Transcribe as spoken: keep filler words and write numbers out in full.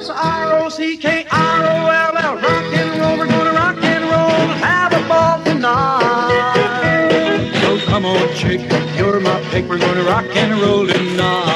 It's R O C K R O L L, rock and roll. We're gonna rock and roll and have a ball tonight. So come on, chick, you're my pick. We're gonna rock and roll tonight.